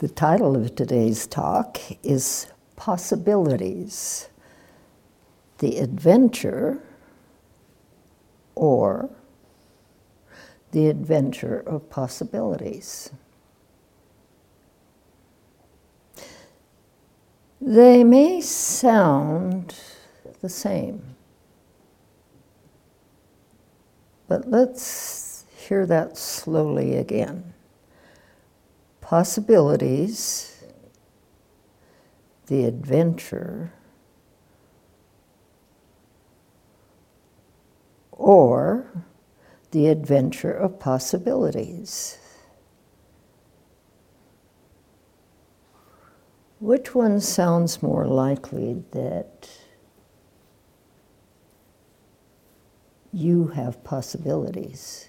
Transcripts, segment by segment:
The title of today's talk is Possibilities, the Adventure or the Adventure of Possibilities. They may sound the same, but let's hear that slowly again. Possibilities, the adventure, or the adventure of possibilities. Which one sounds more likely that you have possibilities?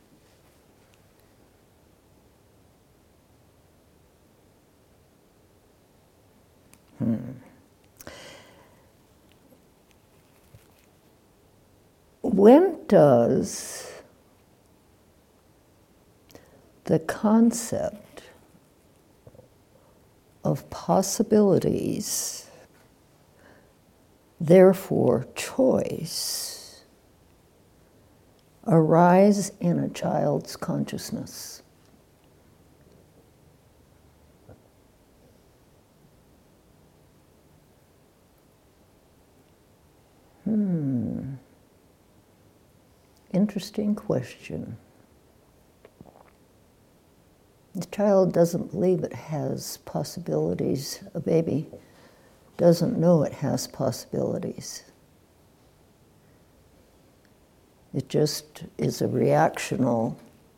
When does the concept of possibilities, therefore choice, arise in a child's consciousness? Interesting question. The child doesn't believe it has possibilities. A baby doesn't know it has possibilities. It just is a reactional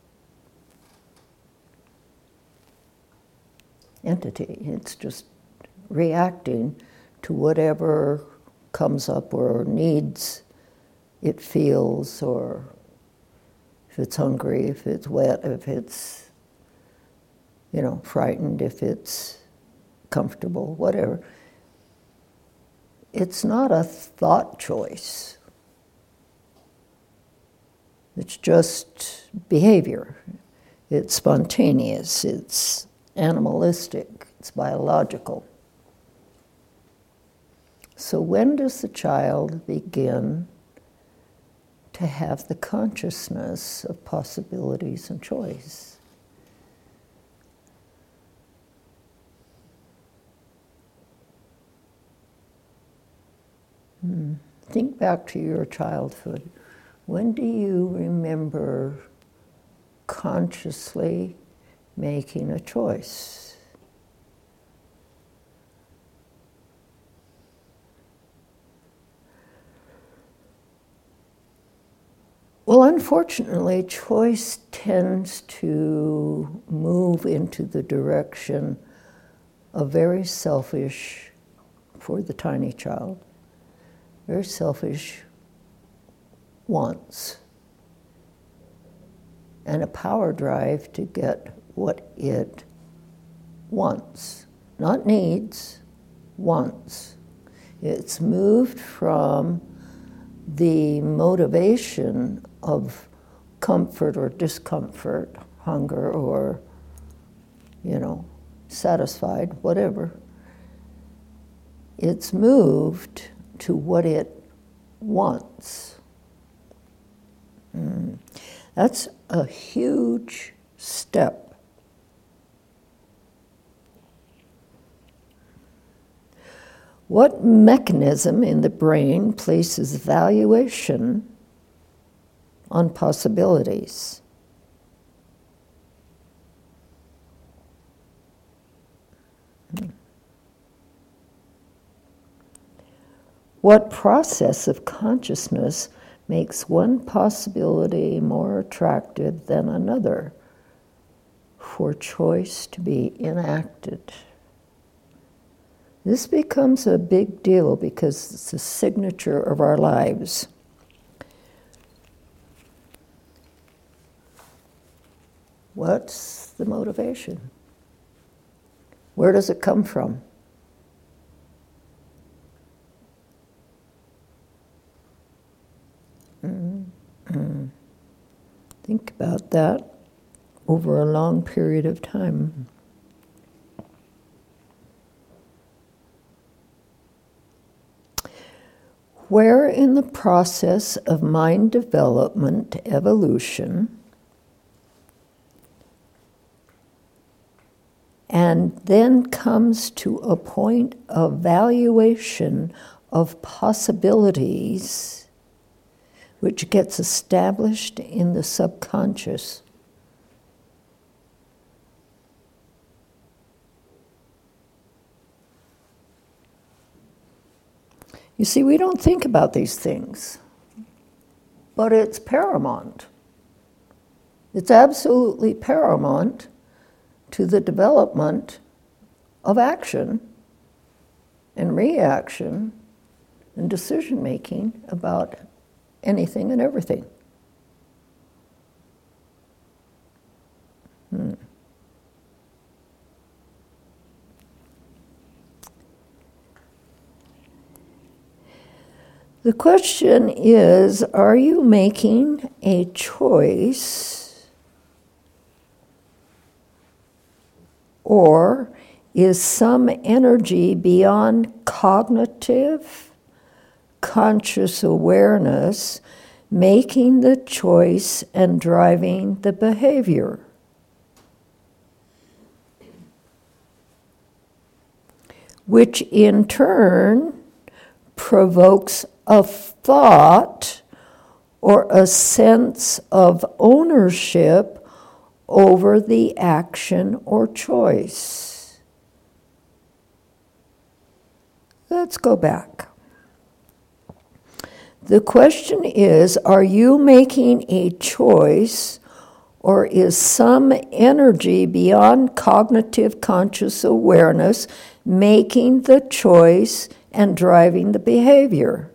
entity. It's just reacting to whatever comes up or needs it feels, or if it's hungry, if it's wet, if it's, frightened, if it's comfortable, whatever. It's not a thought choice. It's just behavior. It's spontaneous, it's animalistic, it's biological. So when does the child begin to have the consciousness of possibilities and choice? Think back to your childhood. When do you remember consciously making a choice? Well, unfortunately, choice tends to move into the direction of very selfish, for the tiny child, very selfish wants, and a power drive to get what it wants, not needs, wants. It's moved from the motivation of comfort or discomfort, hunger or, satisfied, whatever. It's moved to what it wants. That's a huge step. What mechanism in the brain places valuation on possibilities? What process of consciousness makes one possibility more attractive than another for choice to be enacted? This becomes a big deal because it's the signature of our lives. What's the motivation? Where does it come from? Think about that over a long period of time. where in the process of mind development, evolution, and then comes to a point of valuation of possibilities which gets established in the subconscious. You see, we don't think about these things, but it's paramount. It's absolutely paramount to the development of action and reaction and decision-making about anything and everything. The question is, are you making a choice, or is some energy beyond cognitive, conscious awareness making the choice and driving the behavior? Which in turn provokes a thought or a sense of ownership over the action or choice. Let's go back. The question is, are you making a choice, or is some energy beyond cognitive conscious awareness making the choice and driving the behavior?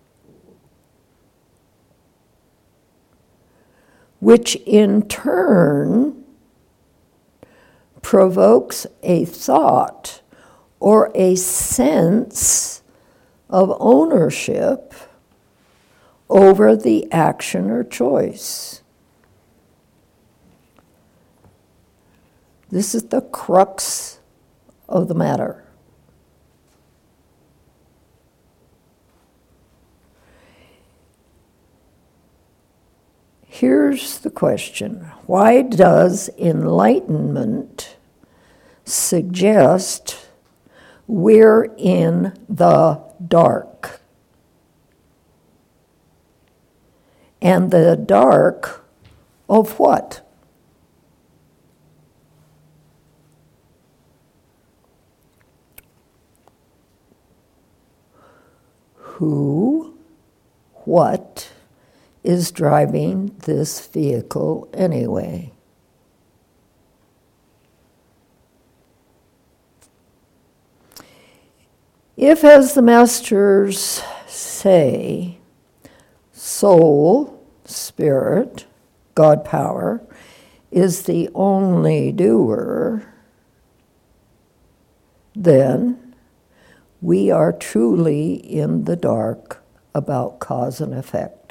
Which in turn provokes a thought or a sense of ownership over the action or choice. This is the crux of the matter. Here's the question. Why does enlightenment suggest we're in the dark? And the dark of what? Who, what is driving this vehicle anyway? If, as the masters say, soul, spirit, God power, is the only doer, then we are truly in the dark about cause and effect.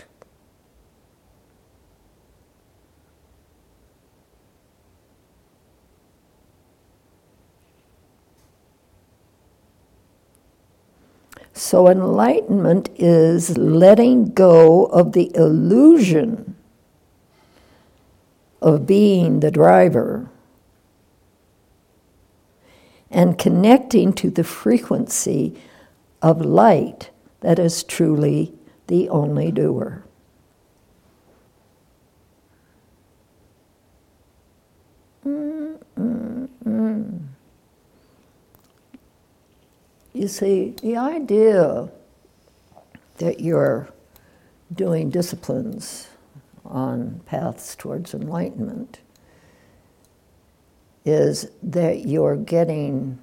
So enlightenment is letting go of the illusion of being the driver and connecting to the frequency of light that is truly the only doer. You see, the idea that you're doing disciplines on paths towards enlightenment is that you're getting,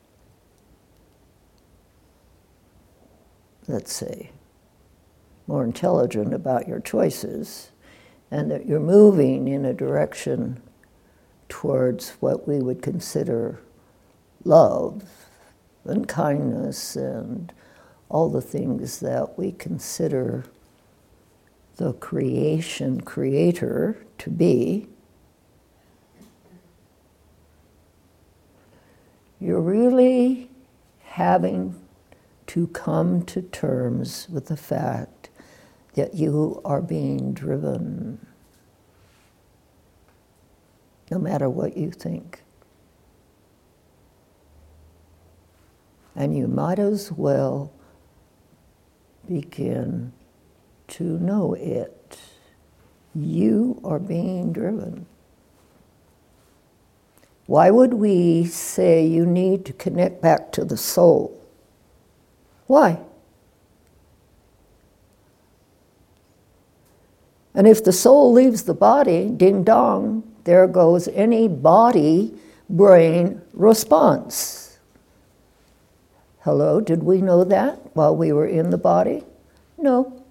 let's say, more intelligent about your choices, and that you're moving in a direction towards what we would consider love and kindness and all the things that we consider the creator to be. You're really having to come to terms with the fact that you are being driven, no matter what you think. And you might as well begin to know it. You are being driven. Why would we say you need to connect back to the soul? Why? And if the soul leaves the body, ding dong, there goes any body-brain response. Hello, did we know that while we were in the body? No.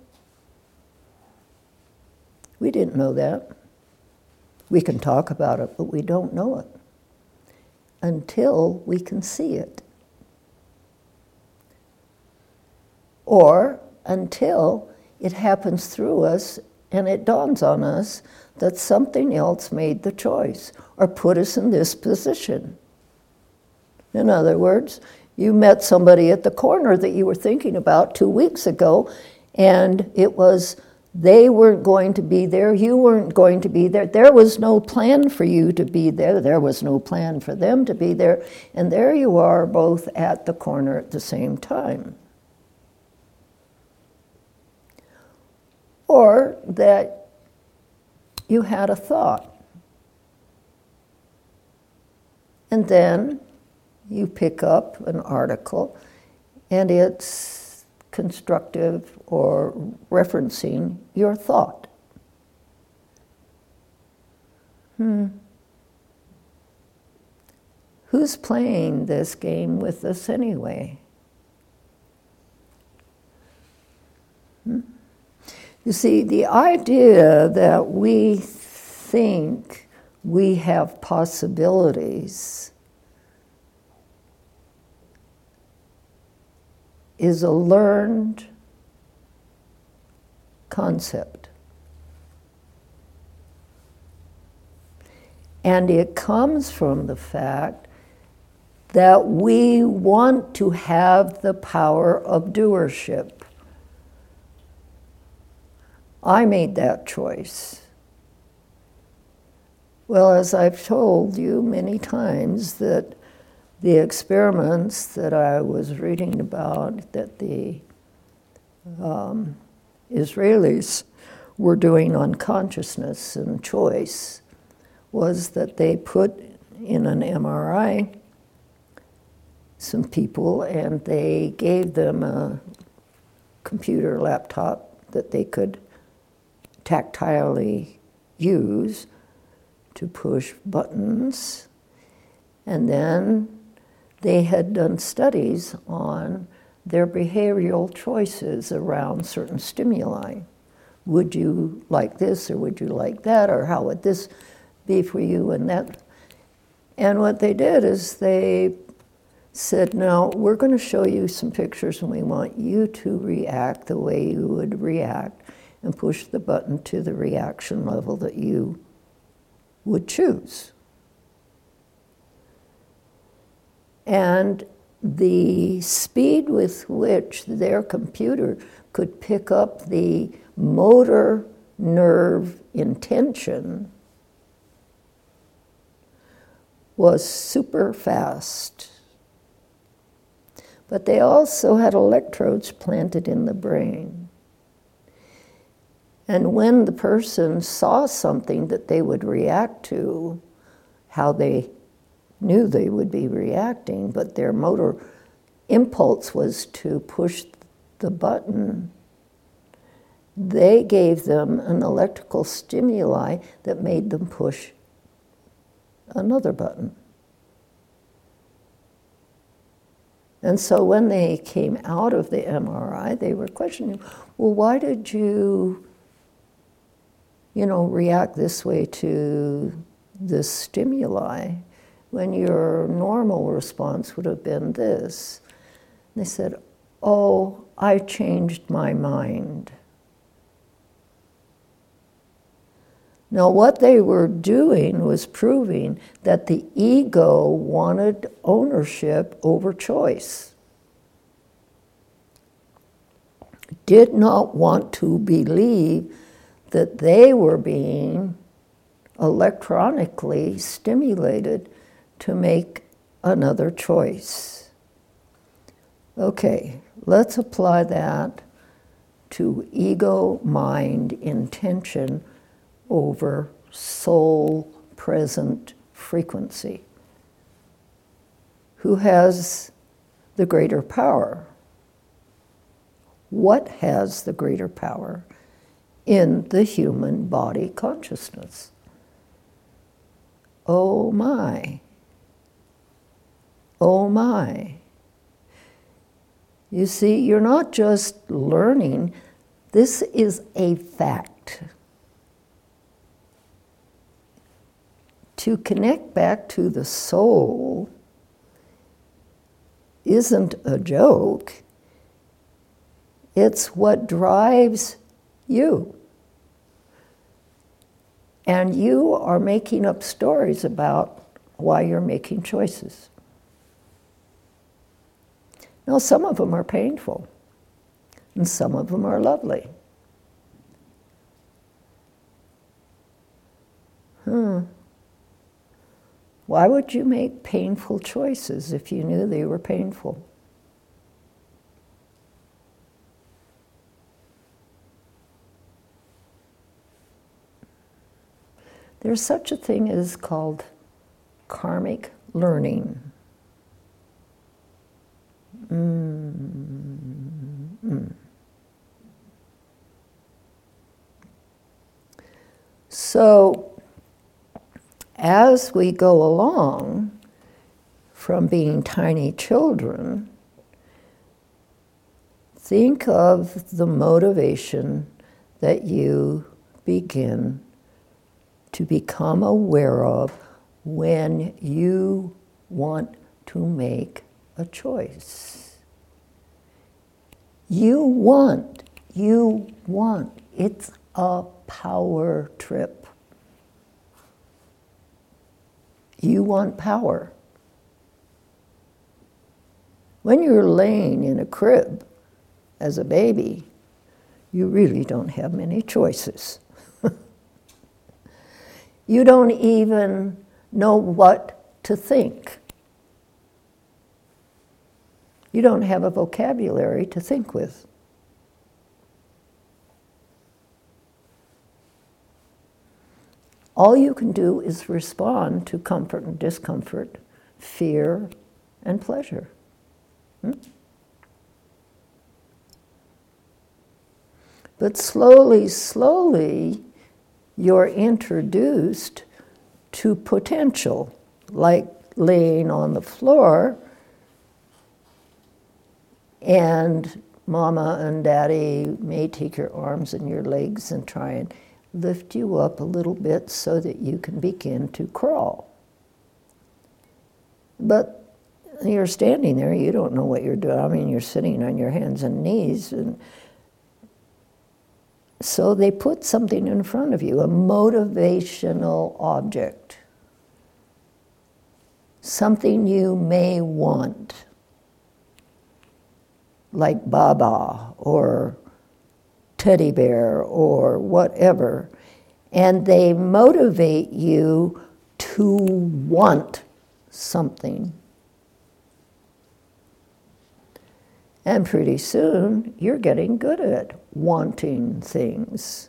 We didn't know that. We can talk about it, but we don't know it until we can see it. Or until it happens through us and it dawns on us that something else made the choice or put us in this position. In other words, you met somebody at the corner that you were thinking about 2 weeks ago, and it was they weren't going to be there, you weren't going to be there. There was no plan for you to be there. There was no plan for them to be there. And there you are, both at the corner at the same time. Or that you had a thought. And then you pick up an article, and it's constructive or referencing your thought. Who's playing this game with us anyway? You see, the idea that we think we have possibilities is a learned concept. And it comes from the fact that we want to have the power of doership. I made that choice. Well, as I've told you many times, that the experiments that I was reading about that the Israelis were doing on consciousness and choice was that they put in an MRI some people, and they gave them a computer laptop that they could tactilely use to push buttons, and then they had done studies on their behavioral choices around certain stimuli. Would you like this, or would you like that, or how would this be for you, and that? And what they did is they said, now we're going to show you some pictures, and we want you to react the way you would react and push the button to the reaction level that you would choose. And the speed with which their computer could pick up the motor nerve intention was super fast. But they also had electrodes planted in the brain. And when the person saw something that they would react to, how they knew they would be reacting, but their motor impulse was to push the button, they gave them an electrical stimuli that made them push another button. And so when they came out of the MRI, they were questioning, well, why did you react this way to this stimuli when your normal response would have been this? And they said, oh, I changed my mind. Now, what they were doing was proving that the ego wanted ownership over choice. did not want to believe that they were being electronically stimulated to make another choice. Okay, let's apply that to ego, mind, intention over soul present frequency. Who has the greater power? What has the greater power in the human body consciousness? Oh my. Oh my. You see, you're not just learning, this is a fact. To connect back to the soul isn't a joke. It's what drives you. And you are making up stories about why you're making choices. Now, some of them are painful, and some of them are lovely. Why would you make painful choices if you knew they were painful? There's such a thing as called karmic learning. So, as we go along from being tiny children, think of the motivation that you begin to become aware of when you want to make a choice. You want. It's a power trip. You want power. When you're laying in a crib as a baby, you really don't have many choices. You don't even know what to think. You don't have a vocabulary to think with. All you can do is respond to comfort and discomfort, fear and pleasure. But slowly, you're introduced to potential, like laying on the floor, and mama and daddy may take your arms and your legs and try and lift you up a little bit so that you can begin to crawl. But you're standing there, you don't know what you're doing. I mean, you're sitting on your hands and knees, and so they put something in front of you, a motivational object, something you may want, like Baba or teddy bear or whatever, and they motivate you to want something. And pretty soon, you're getting good at wanting things.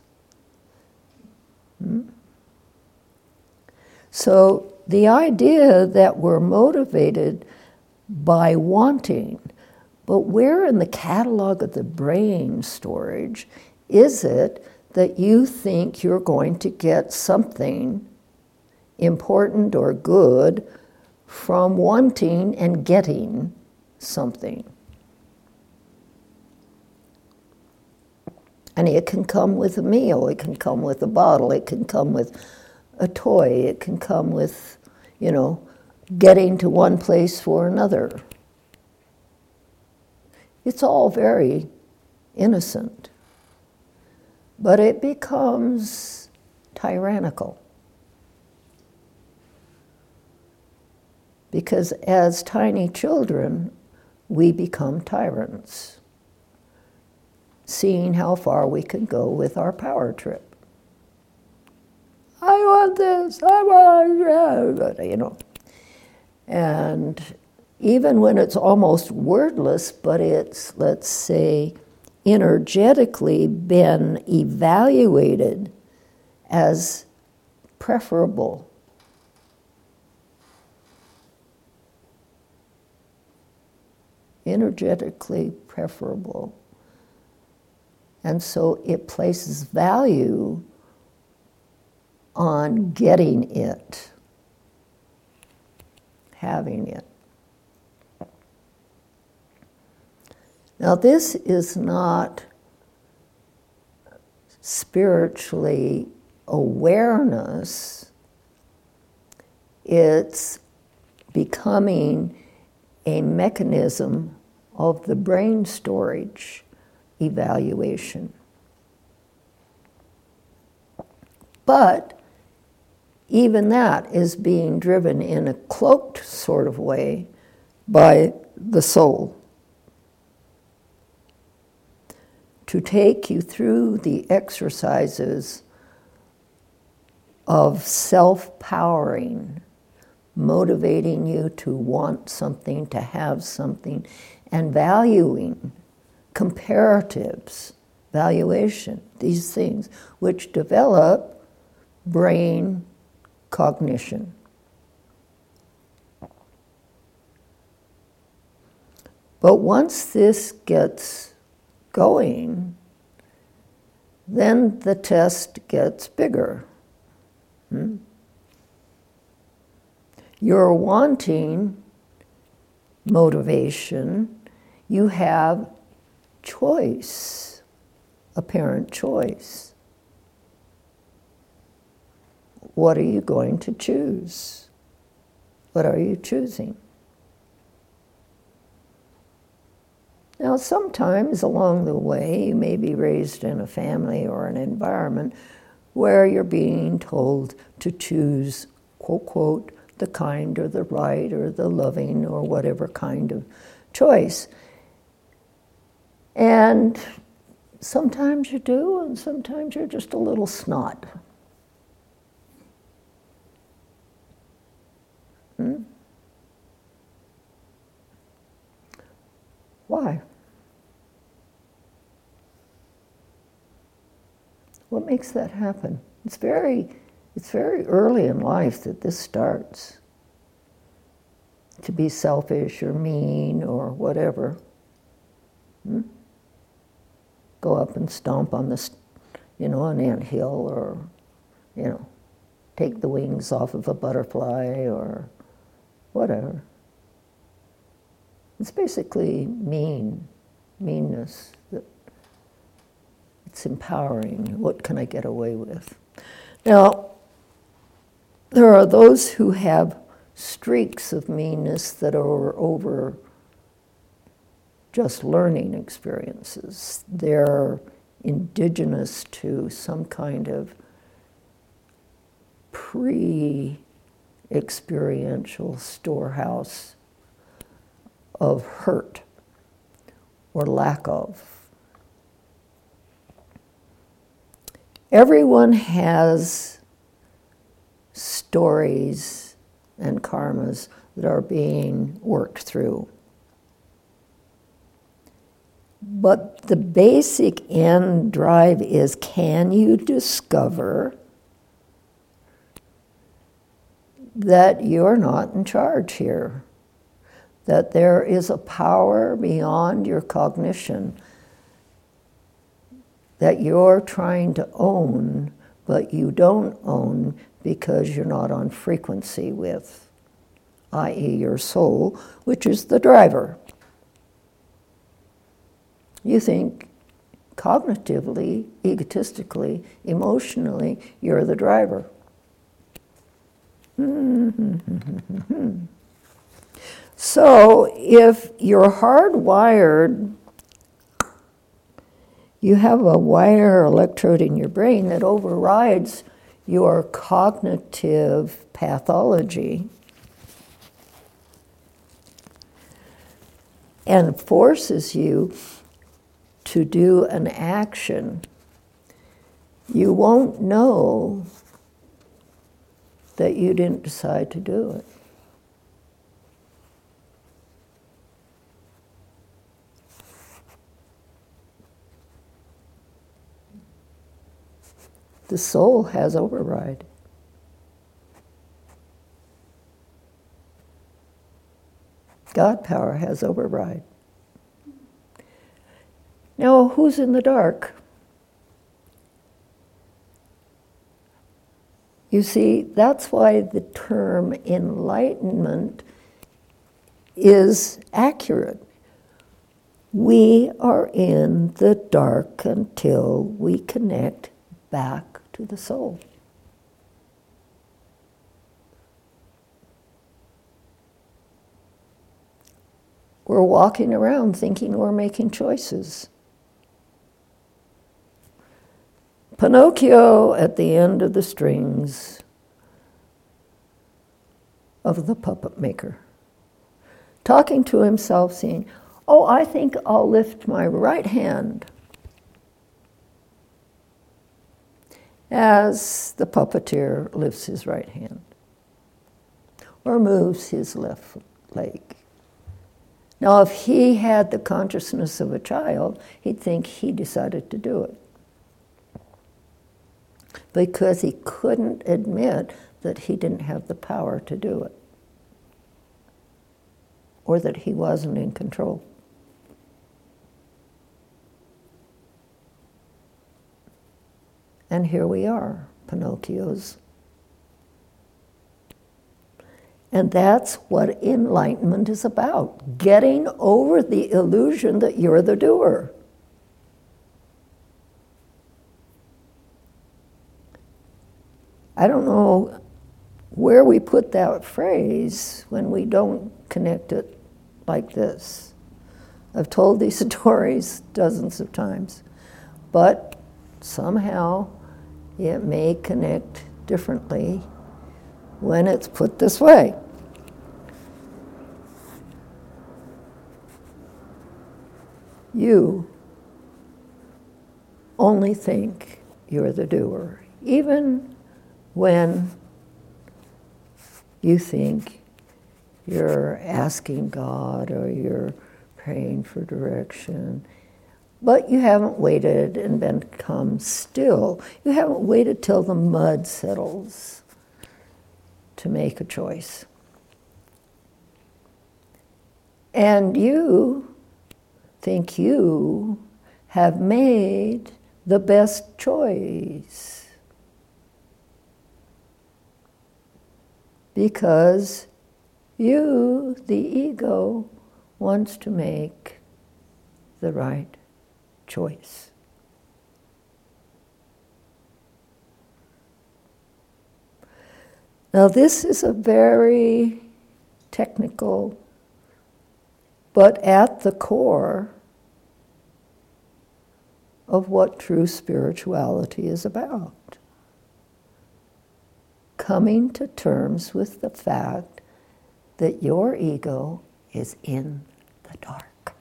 So the idea that we're motivated by wanting, but where in the catalog of the brain storage is it that you think you're going to get something important or good from wanting and getting something? And it can come with a meal, it can come with a bottle, it can come with a toy, it can come with, getting to one place for another. It's all very innocent, but it becomes tyrannical. Because as tiny children, we become tyrants. seeing how far we can go with our power trip. I want this, I want, you know. And even when it's almost wordless, but it's, let's say, energetically been evaluated as preferable. Energetically preferable. And so it places value on getting it, having it. Now, this is not spiritually awareness, it's becoming a mechanism of the brain storage evaluation. But even that is being driven in a cloaked sort of way by the soul. To take you through the exercises of self-powering, motivating you to want something, to have something, and valuing, comparatives, valuation, these things, which develop brain cognition. But once this gets going, then the test gets bigger. You're wanting motivation, you have choice, apparent choice. What are you going to choose? What are you choosing? Now, sometimes along the way, you may be raised in a family or an environment where you're being told to choose, quote, quote, the kind or the right or the loving or whatever kind of choice. And sometimes you do, and sometimes you're just a little snot. Why? What makes that happen? It's very early in life that this starts. To be selfish or mean or whatever. Go up and stomp on an anthill, or, take the wings off of a butterfly or whatever. It's basically meanness. It's empowering. What can I get away with? Now, there are those who have streaks of meanness that are over just learning experiences. They're indigenous to some kind of pre-experiential storehouse of hurt or lack of. Everyone has stories and karmas that are being worked through. But the basic end drive is, can you discover that you're not in charge here? That there is a power beyond your cognition that you're trying to own, but you don't own because you're not on frequency with, i.e. your soul, which is the driver. You think cognitively, egotistically, emotionally, you're the driver. So if you're hardwired, you have a wire electrode in your brain that overrides your cognitive pathology and forces you to do an action, you won't know that you didn't decide to do it. The soul has override. God power has override. Now, who's in the dark? You see, that's why the term enlightenment is accurate. We are in the dark until we connect back to the soul. We're walking around thinking we're making choices. Pinocchio at the end of the strings of the puppet maker, talking to himself, saying, "Oh, I think I'll lift my right hand," as the puppeteer lifts his right hand or moves his left leg. Now, if he had the consciousness of a child, he'd think he decided to do it, because he couldn't admit that he didn't have the power to do it, or that he wasn't in control. And here we are, Pinocchios. And that's what enlightenment is about, getting over the illusion that you're the doer. I don't know where we put that phrase when we don't connect it like this. I've told these stories dozens of times, but somehow it may connect differently when it's put this way. You only think you're the doer, even when you think you're asking God or you're praying for direction, but you haven't waited and become still. You haven't waited till the mud settles to make a choice. And you think you have made the best choice because you, the ego, wants to make the right choice. Now, this is a very technical, but at the core of what true spirituality is about. Coming to terms with the fact that your ego is in the dark.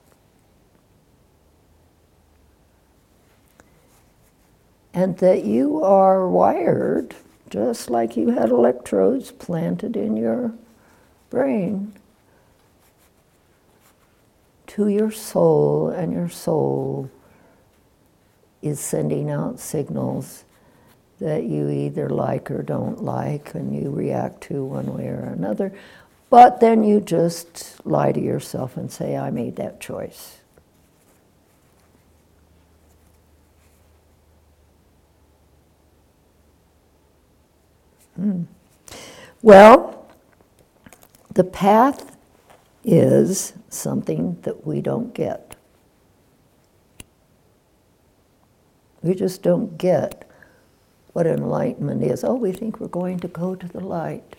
And that you are wired, just like you had electrodes planted in your brain, to your soul, and your soul is sending out signals that you either like or don't like, and you react to one way or another. But then you just lie to yourself and say, I made that choice. Well, the path is something that we don't get. We just don't get what enlightenment is. Oh, we think we're going to go to the light.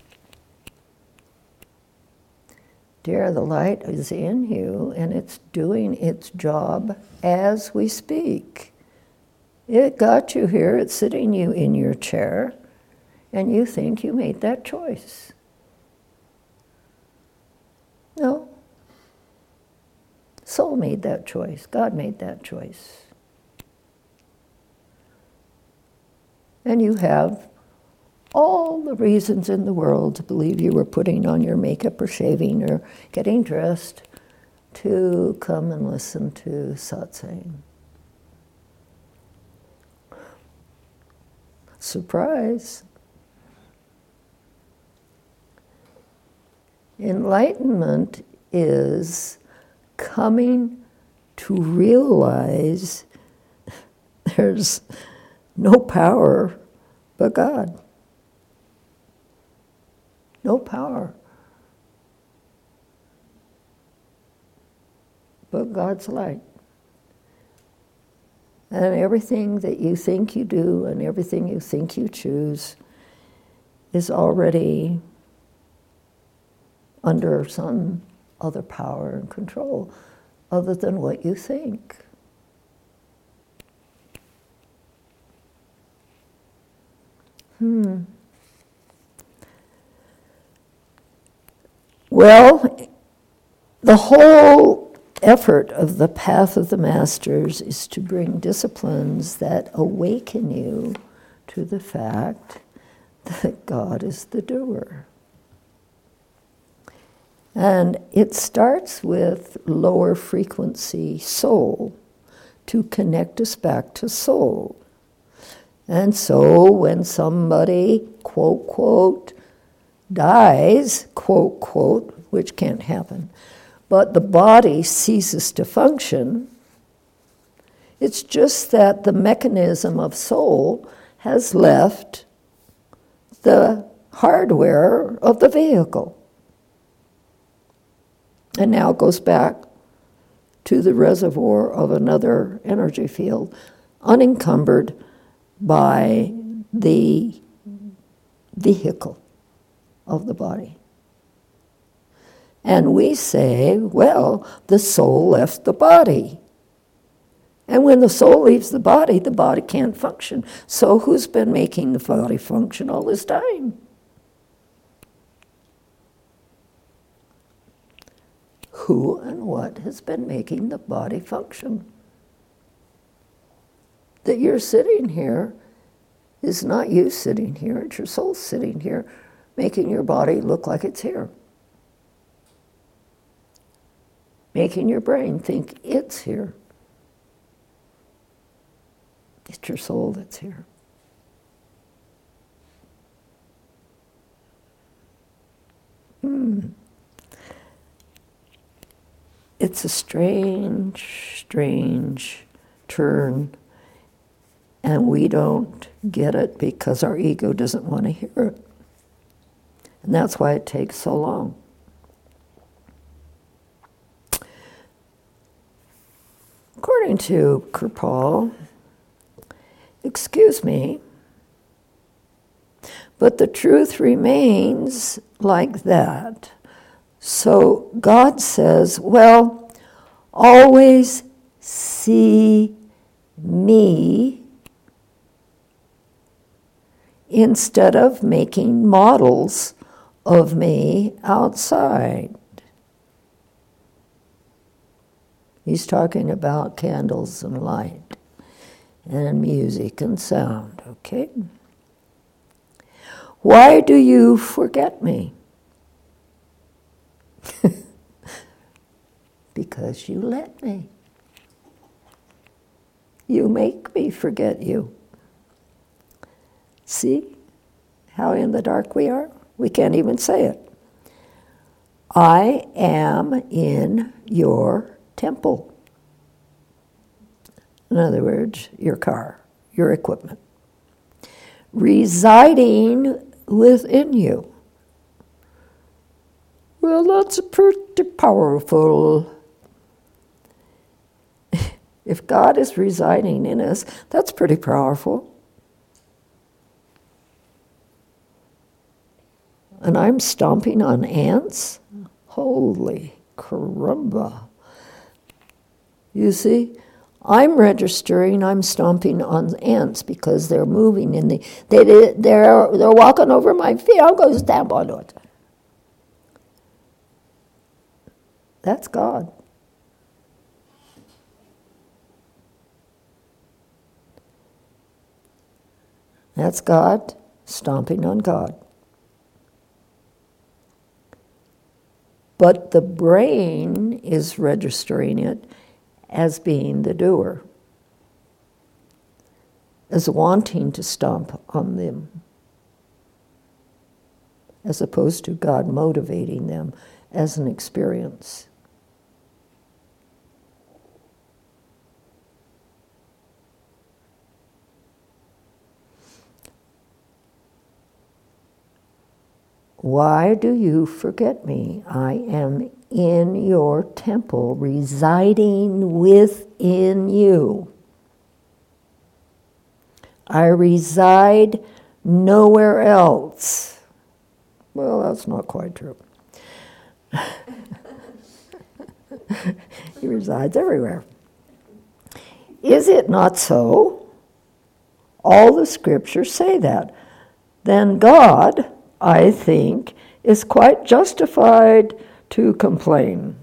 Dear, the light is in you, and it's doing its job as we speak. It got you here, it's sitting you in your chair, and you think you made that choice. No. Soul made that choice. God made that choice. And you have all the reasons in the world to believe you were putting on your makeup or shaving or getting dressed to come and listen to satsang. Surprise. Enlightenment is coming to realize there's no power but God. No power but God's light. And everything that you think you do and everything you think you choose is already under some other power and control other than what you think. Well, the whole effort of the path of the masters is to bring disciplines that awaken you to the fact that God is the doer. And it starts with lower frequency soul to connect us back to soul. And so when somebody, quote, quote, dies, quote, quote, which can't happen, but the body ceases to function, it's just that the mechanism of soul has left the hardware of the vehicle. And now it goes back to the reservoir of another energy field, unencumbered by the vehicle of the body. And we say, well, the soul left the body. And when the soul leaves the body can't function. So who's been making the body function all this time? Who and what has been making the body function? That you're sitting here is not you sitting here, it's your soul sitting here, making your body look like it's here. Making your brain think it's here. It's your soul that's here. It's a strange, strange turn, and we don't get it because our ego doesn't want to hear it. And that's why it takes so long. According to Kirpal, excuse me, but the truth remains like that. So God says, well, always see me instead of making models of me outside. He's talking about candles and light and music and sound, okay? Why do you forget me? Because you let me. You make me forget you. See how in the dark we are? We can't even say it. I am in your temple. In other words, your car, your equipment. Residing within you. Well, that's pretty powerful. If God is residing in us, that's pretty powerful. And I'm stomping on ants? Holy caramba. You see, I'm registering, I'm stomping on ants because they're moving in they're walking over my feet. I'm going to stamp on it. That's God. That's God stomping on God. But the brain is registering it as being the doer, as wanting to stomp on them, as opposed to God motivating them as an experience. Why do you forget me? I am in your temple, residing within you. I reside nowhere else. Well, that's not quite true. He resides everywhere. Is it not so? All the scriptures say that. Then God, I think, is quite justified to complain.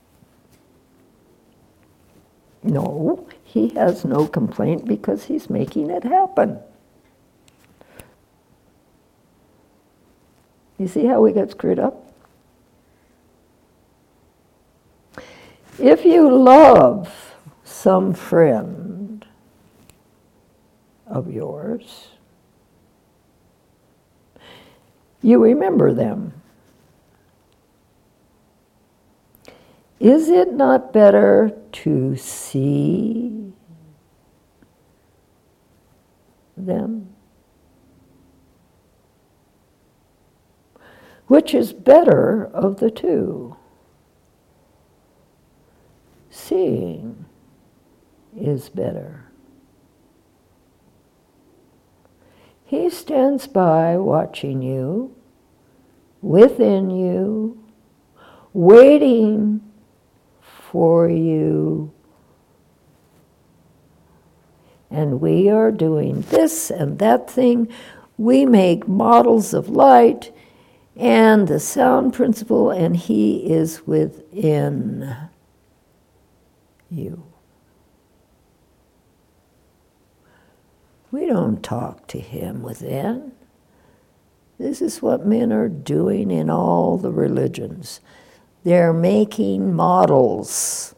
No, he has no complaint because he's making it happen. You see how we get screwed up? If you love some friend of yours, you remember them. Is it not better to see them? Which is better of the two? Seeing is better. He stands by watching you, within you, waiting for you. And we are doing this and that thing. We make models of light and the sound principle, and he is within you. We don't talk to him within. This is what men are doing in all the religions. They're making models.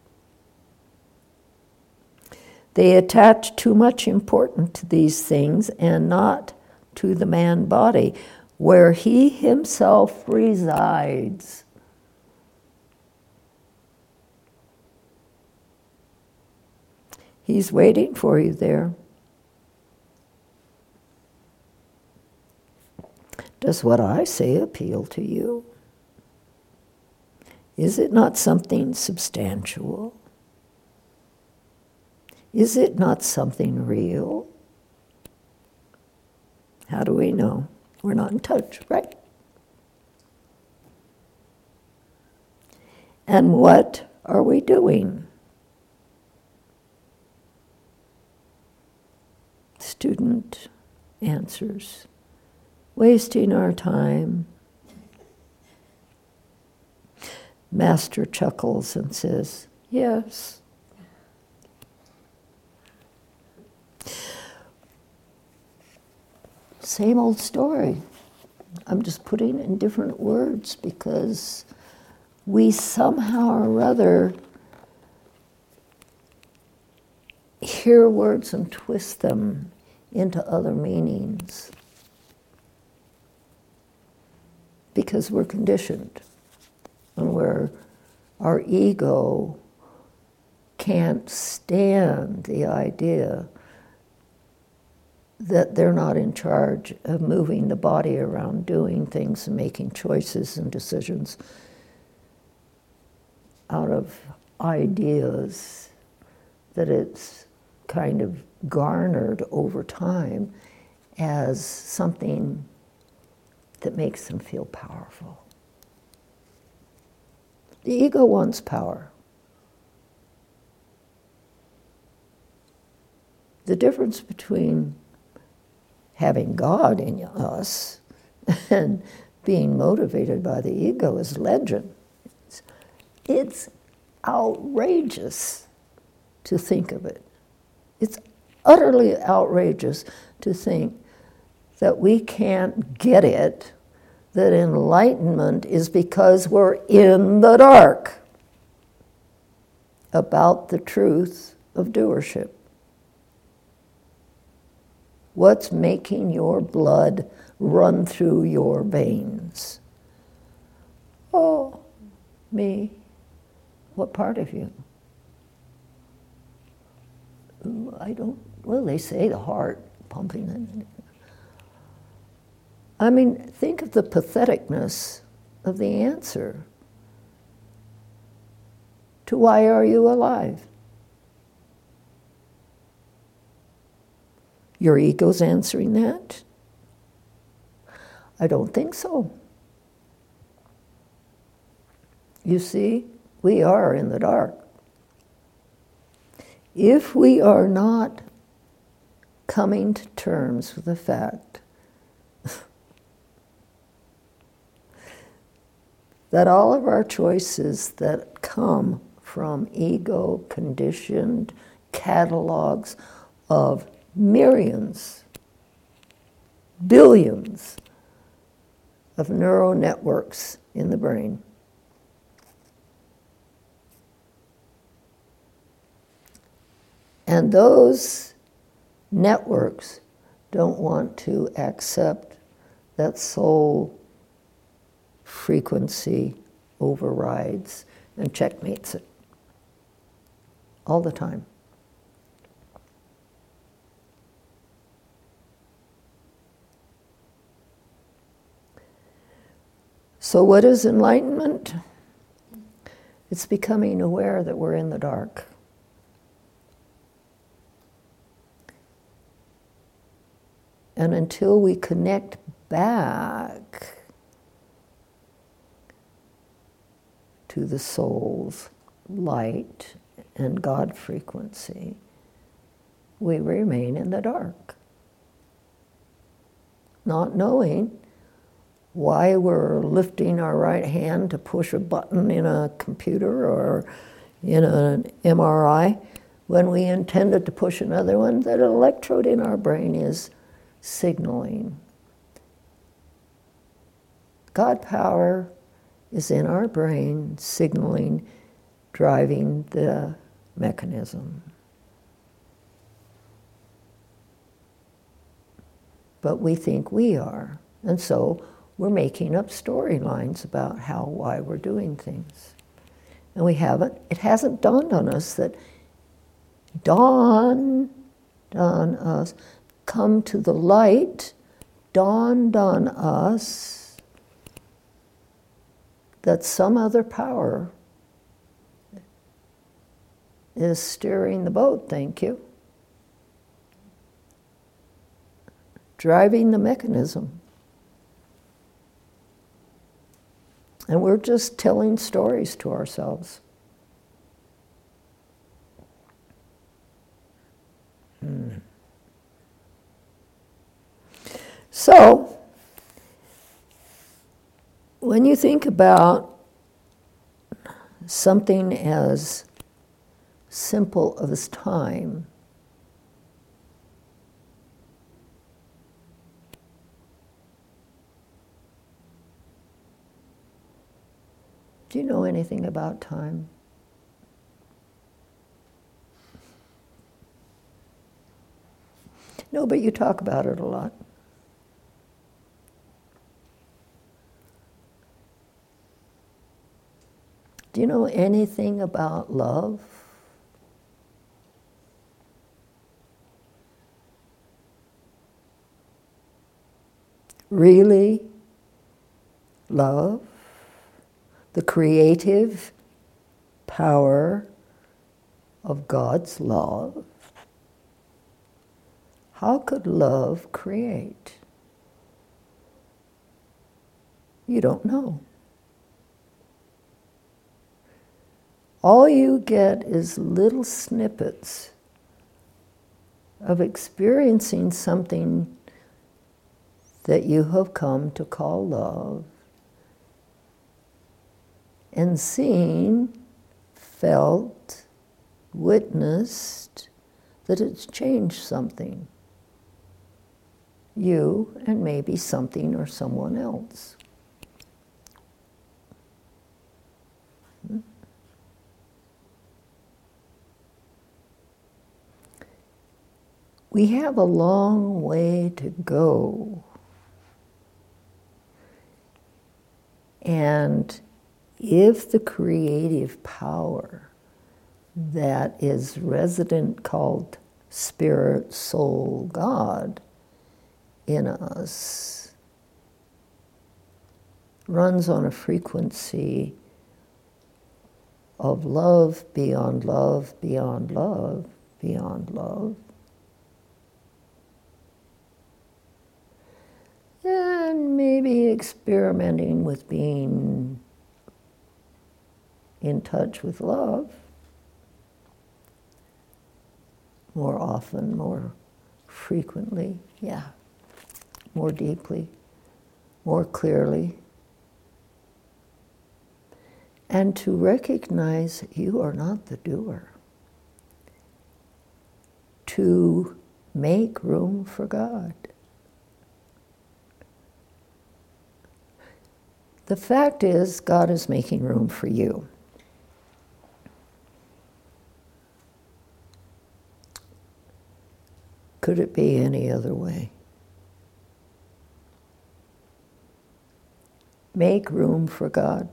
They attach too much importance to these things and not to the man body, where he himself resides. He's waiting for you there. Does what I say appeal to you? Is it not something substantial? Is it not something real? How do we know? We're not in touch, right? And what are we doing? Student answers. Wasting our time. Master chuckles and says, yes. Same old story. I'm just putting it in different words because we somehow or other hear words and twist them into other meanings because we're conditioned and where our ego can't stand the idea that they're not in charge of moving the body around, doing things and making choices and decisions out of ideas that it's kind of garnered over time as something that makes them feel powerful. The ego wants power. The difference between having God in us and being motivated by the ego is legend. It's outrageous to think of it. It's utterly outrageous to think that we can't get it, that enlightenment is because we're in the dark about the truth of doership. What's making your blood run through your veins? Oh, me. What part of you? Ooh, I don't, well, they say the heart pumping. I mean, think of the patheticness of the answer to why are you alive? Your ego's answering that? I don't think so. You see, we are in the dark. If we are not coming to terms with the fact that all of our choices that come from ego-conditioned catalogs of millions, billions of neural networks in the brain, and those networks don't want to accept that soul frequency overrides and checkmates it all the time. So what is enlightenment? It's becoming aware that we're in the dark. And until we connect back to the soul's light and God frequency, we remain in the dark, not knowing why we're lifting our right hand to push a button in a computer or in an MRI when we intended to push another one. That electrode in our brain is signaling. God power is in our brain, signaling, driving the mechanism. But we think we are. And so we're making up storylines about how, why we're doing things. And it hasn't dawned on us that dawned on us, come to the light, dawned on us that some other power is steering the boat, thank you, driving the mechanism. And we're just telling stories to ourselves. So, when you think about something as simple as time, do you know anything about time? No, but you talk about it a lot. Do you know anything about love? Really? Love? The creative power of God's love. How could love create? You don't know. All you get is little snippets of experiencing something that you have come to call love, and seen, felt, witnessed that it's changed something. you and maybe something or someone else. We have a long way to go. And if the creative power that is resident, called Spirit, Soul, God, in us, runs on a frequency of love, beyond love, beyond love, beyond love, and maybe experimenting with being in touch with love more often, more frequently, more deeply, more clearly. And to recognize you are not the doer. To make room for God. The fact is, God is making room for you. Could it be any other way? Make room for God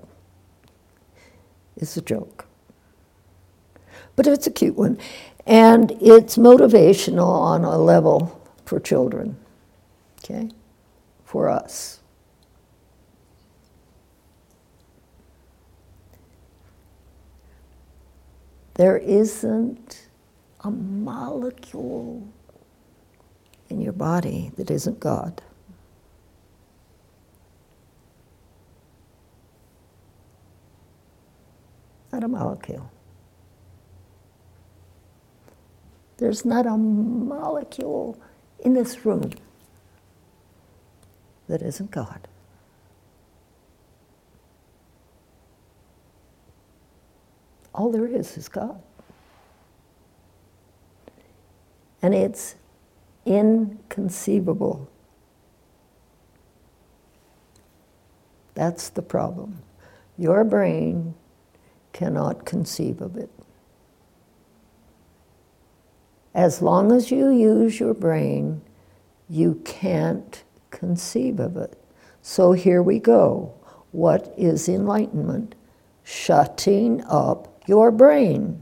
is a joke. But it's a cute one. And it's motivational on a level for children, okay? For us. There isn't a molecule in your body that isn't God. Not a molecule. There's not a molecule in this room that isn't God. All there is God. And it's inconceivable. That's the problem. Your brain cannot conceive of it. As long as you use your brain, you can't conceive of it. So here we go. What is enlightenment? Shutting up your brain.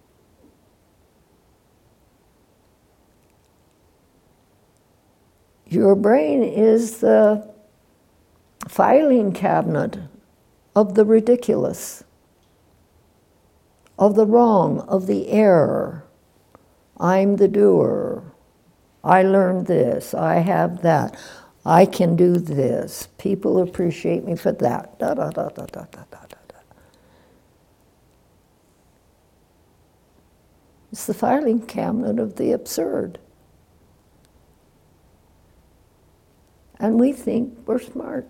Your brain is the filing cabinet of the ridiculous, of the wrong, of the error. I'm the doer. I learned this. I have that. I can do this. People appreciate me for that. Da, da, da, da, da, da, da, da. It's the filing cabinet of the absurd. And we think we're smart.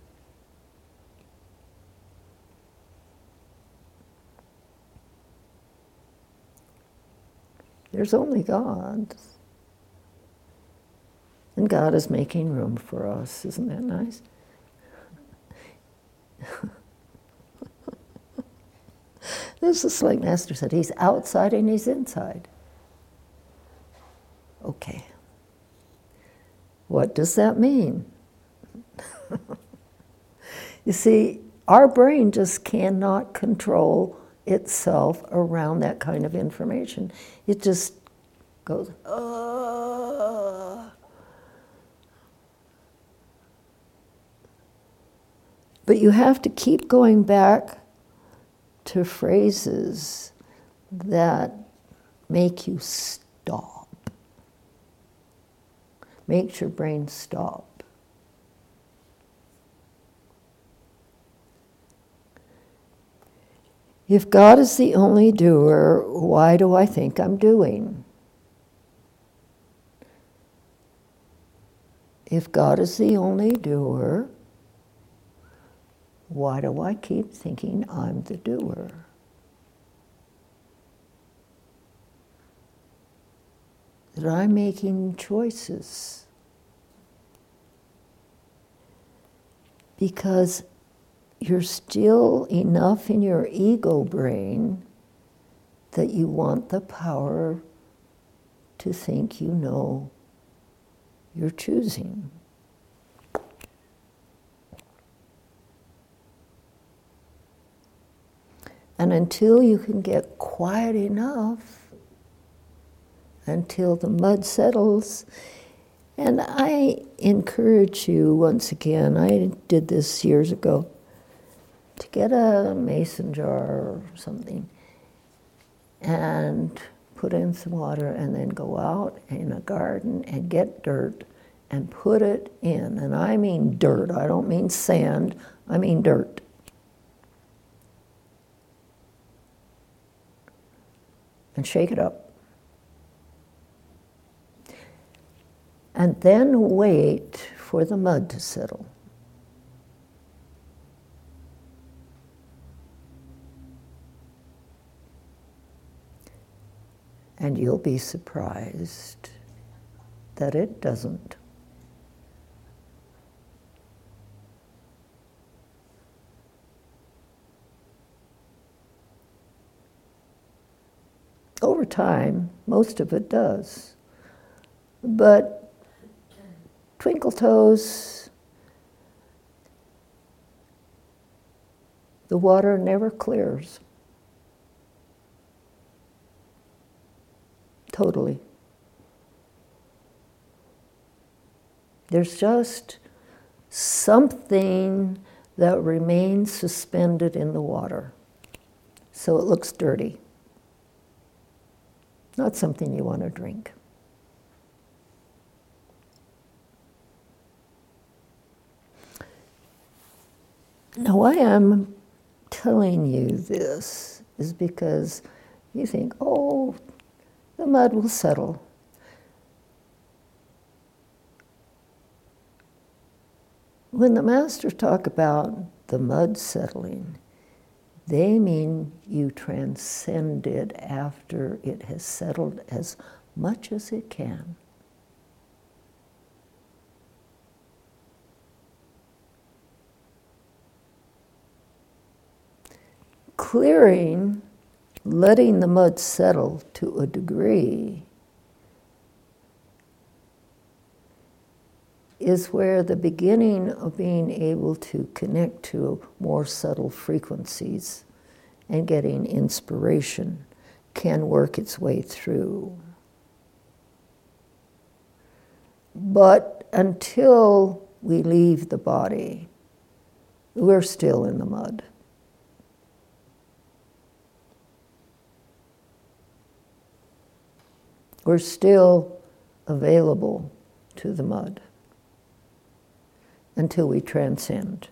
There's only God. And God is making room for us. Isn't that nice? This is like Master said, he's outside and he's inside. Okay. What does that mean? You see, our brain just cannot control itself around that kind of information. It just goes, But you have to keep going back to phrases that make you stop. Makes your brain stop. If God is the only doer, why do I think I'm doing? If God is the only doer, why do I keep thinking I'm the doer? That I'm making choices. because you're still enough in your ego brain that you want the power to think you know you're choosing. And until you can get quiet enough, until the mud settles, and I encourage you once again, I did this years ago, to get a mason jar or something and put in some water and then go out in a garden and get dirt and put it in. And I mean dirt, I don't mean sand, I mean dirt. And shake it up. And then wait for the mud to settle. And you'll be surprised that it doesn't. Over time, most of it does. But twinkle toes, the water never clears. Totally. There's just something that remains suspended in the water, so it looks dirty. Not something you want to drink. Now, why I'm telling you this is because you think, oh, the mud will settle. When the masters talk about the mud settling, they mean you transcend it after it has settled as much as it can. Clearing, letting the mud settle to a degree, is where the beginning of being able to connect to more subtle frequencies and getting inspiration can work its way through. But until we leave the body, we're still in the mud. We're still available to the mud until we transcend.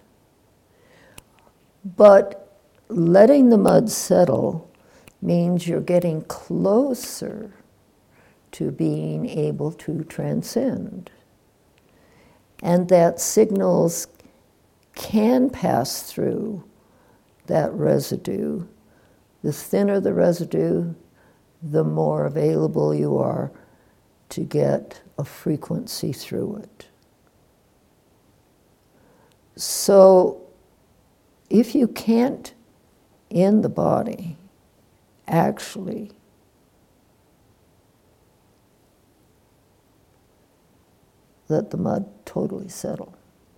But letting the mud settle means you're getting closer to being able to transcend. And that signals can pass through that residue. The thinner the residue, the more available you are to get a frequency through it. So if you can't, in the body, actually let the mud totally settle,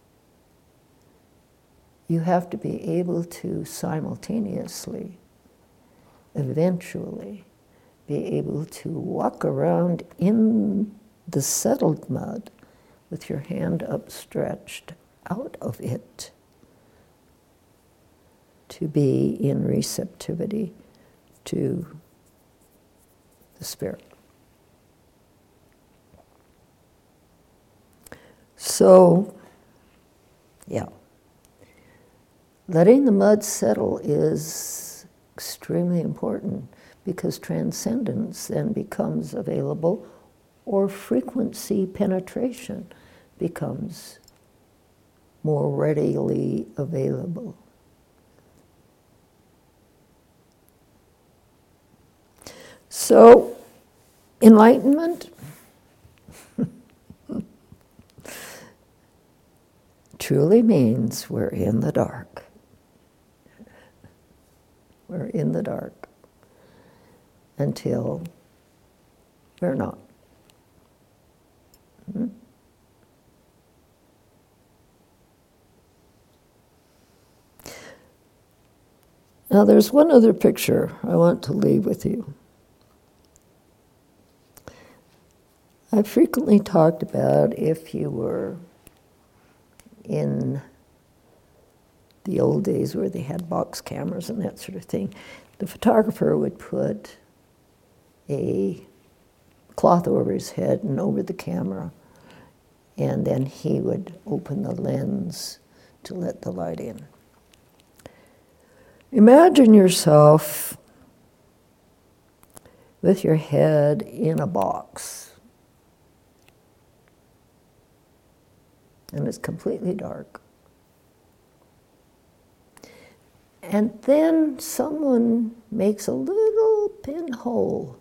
you have to be able to simultaneously, eventually, be able to walk around in the settled mud with your hand upstretched out of it, to be in receptivity to the Spirit. So, yeah, letting the mud settle is extremely important, because transcendence then becomes available, or frequency penetration becomes more readily available. So, enlightenment, truly means we're in the dark. We're in the dark until we're not. Hmm? Now there's one other picture I want to leave with you. I've frequently talked about if you were in the old days where they had box cameras and that sort of thing, the photographer would put a cloth over his head and over the camera, and then he would open the lens to let the light in. Imagine yourself with your head in a box, and it's completely dark. And then someone makes a little pinhole.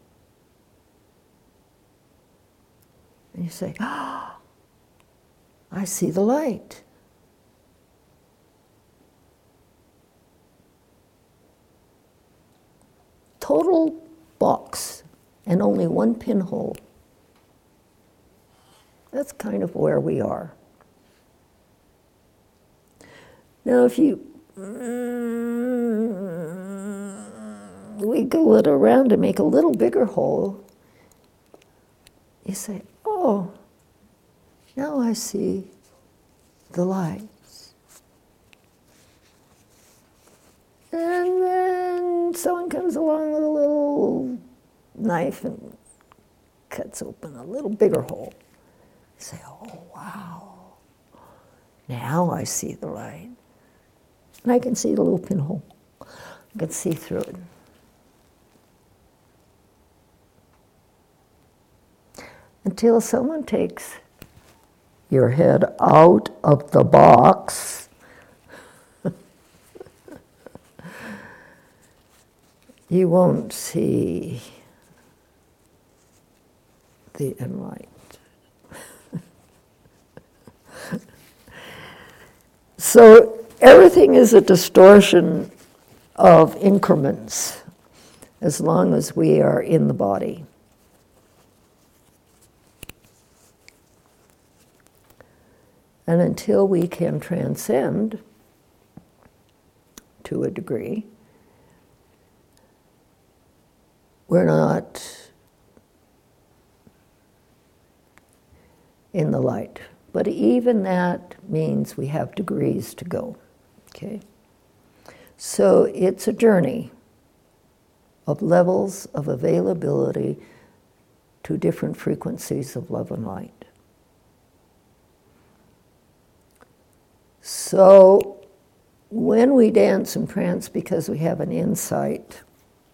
And you say, "Ah, I see the light." Total box and only one pinhole. That's kind of where we are. Now, if you wiggle it around and make a little bigger hole, you say, "Oh, now I see the lights." And then someone comes along with a little knife and cuts open a little bigger hole. You say, "Oh, wow, now I see the light." And I can see the little pinhole. I can see through it. Until someone takes your head out of the box, you won't see the enlightened. So everything is a distortion of increments as long as we are in the body. And until we can transcend to a degree, we're not in the light. But even that means we have degrees to go, okay? So it's a journey of levels of availability to different frequencies of love and light. So when we dance and prance because we have an insight,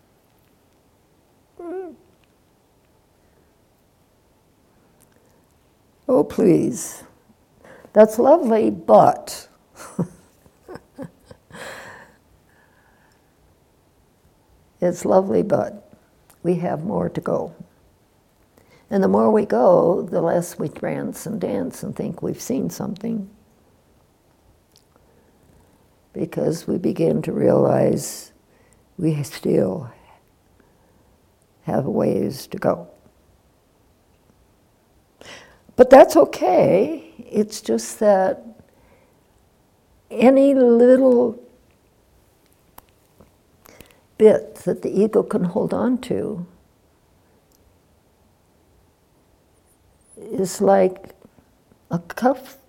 oh please, that's lovely, but it's lovely, but we have more to go. And the more we go, the less we trance and dance and think we've seen something, because we begin to realize we still have a ways to go. But that's okay. It's just that any little bit that the ego can hold on to is like a cuff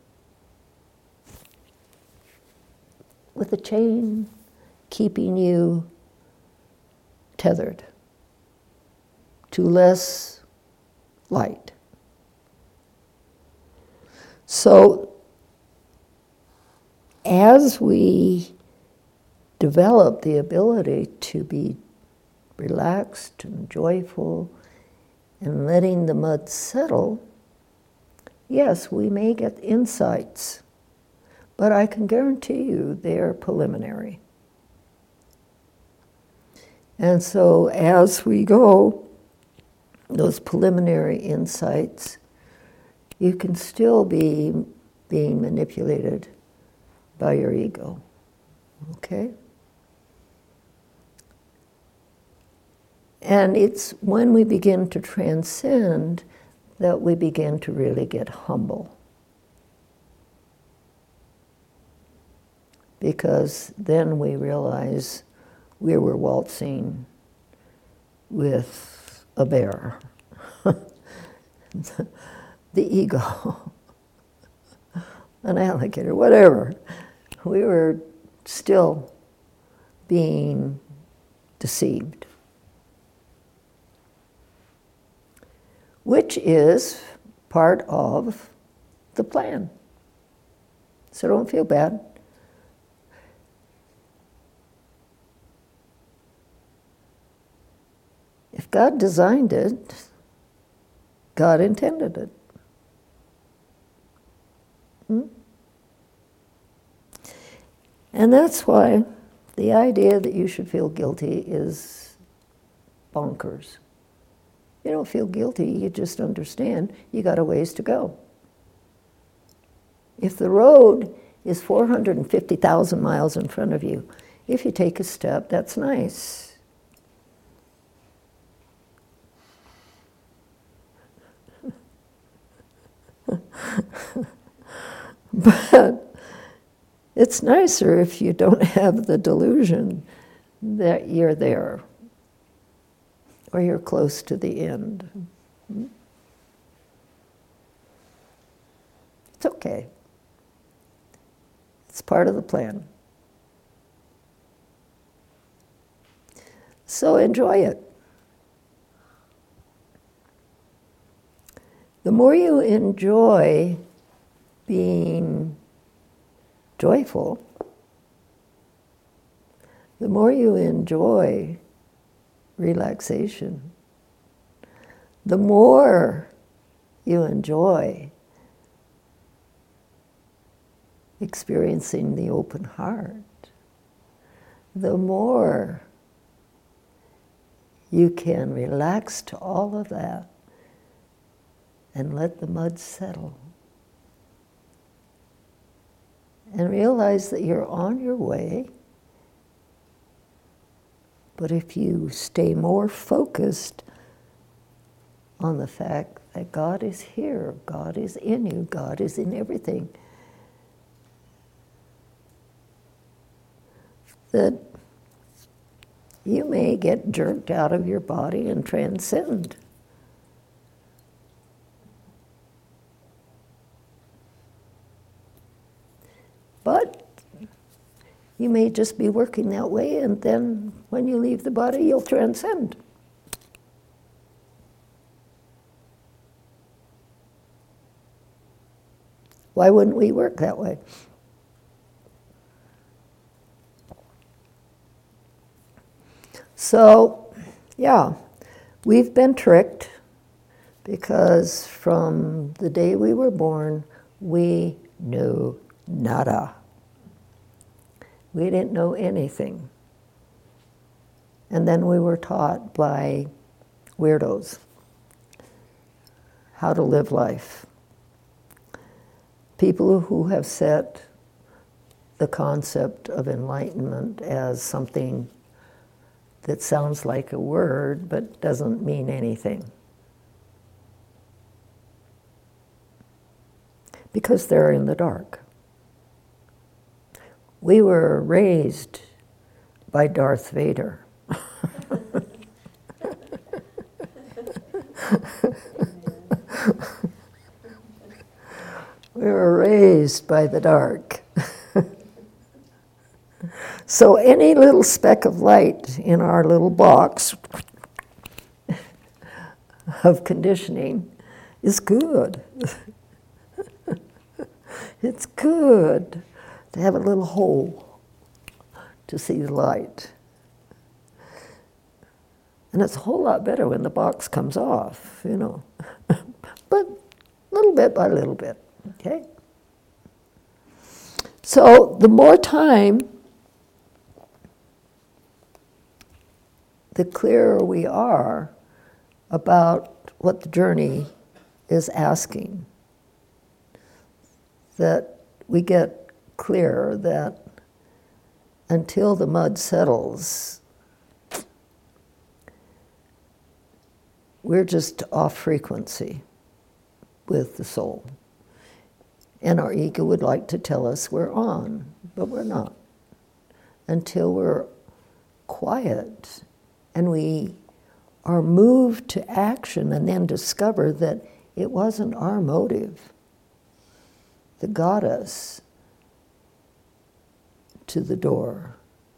with a chain keeping you tethered to less light. So as we develop the ability to be relaxed and joyful and letting the mud settle, yes, we may get insights, but I can guarantee you they're preliminary. And so as we go, those preliminary insights, you can still be being manipulated by your ego. Okay? And it's when we begin to transcend that we begin to really get humble. Because then we realize we were waltzing with a bear, the ego, an alligator, whatever. We were still being deceived. Which is part of the plan. So don't feel bad. If God designed it, God intended it. And that's why the idea that you should feel guilty is bonkers. You don't feel guilty, you just understand you got a ways to go. If the road is 450,000 miles in front of you, if you take a step, that's nice. But it's nicer if you don't have the delusion that you're there or you're close to the end. It's okay. It's part of the plan. So enjoy it. The more you enjoy being joyful, the more you enjoy relaxation, the more you enjoy experiencing the open heart, the more you can relax to all of that and let the mud settle. And realize that you're on your way, but if you stay more focused on the fact that God is here, God is in you, God is in everything, that you may get jerked out of your body and transcend. But you may just be working that way, and then when you leave the body, you'll transcend. Why wouldn't we work that way? So, yeah, we've been tricked because from the day we were born, we knew nada. We didn't know anything. And then we were taught by weirdos how to live life. People who have set the concept of enlightenment as something that sounds like a word but doesn't mean anything. Because they're in the dark. We were raised by Darth Vader. We were raised by the dark. So any little speck of light in our little box of conditioning is good. It's good to have a little hole to see the light. And it's a whole lot better when the box comes off, you know. But little bit by little bit, okay? So the more time, the clearer we are about what the journey is asking. That we get clear that until the mud settles, we're just off frequency with the soul. And our ego would like to tell us we're on, but we're not. Until we're quiet and we are moved to action and then discover that it wasn't our motive that got us to the door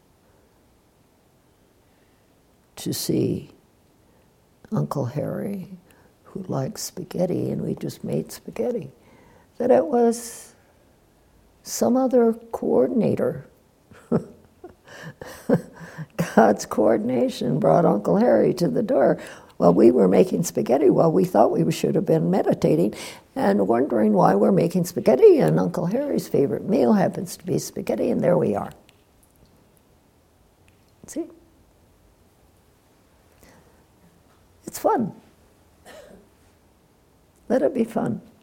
to see Uncle Harry, who likes spaghetti, and we just made spaghetti. That it was some other coordinator. God's coordination brought Uncle Harry to the door. Well, we were making spaghetti while we thought we should have been meditating and wondering why we're making spaghetti, and Uncle Harry's favorite meal happens to be spaghetti, and there we are. See? It's fun. Let it be fun.